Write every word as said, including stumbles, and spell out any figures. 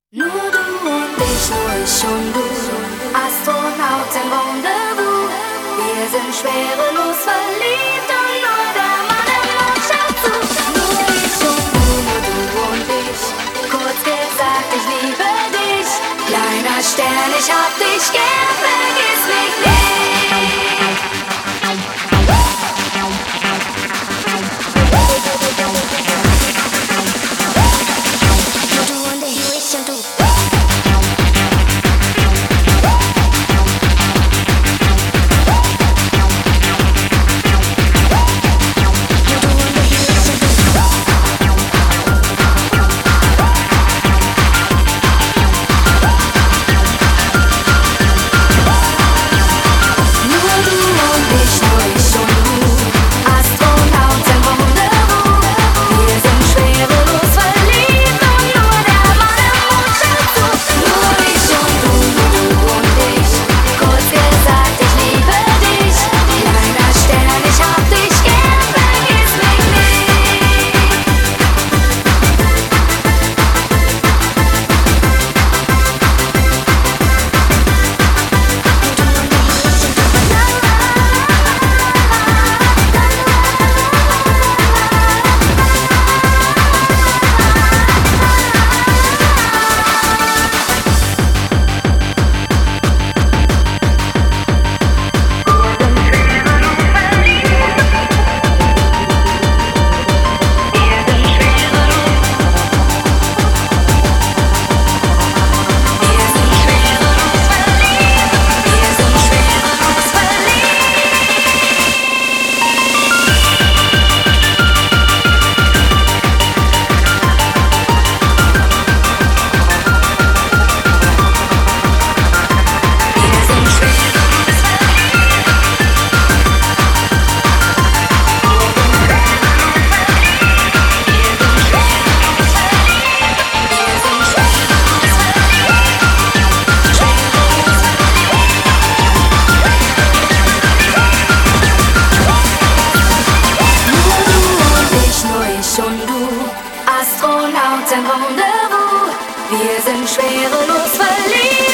Nur du und ich, nur ich und du, Astronauten Rendezvous. Wir sind schwerelos verliebt und nur der Mann im Mond schaut zu. Nur ich und du, nur du und ich, kurz gesagt, ich liebe dich. Kleiner Stern, ich hab dich gern, vergiss mich nicht. Astronauten Rendezvous, wir sind schwerelos verliebt.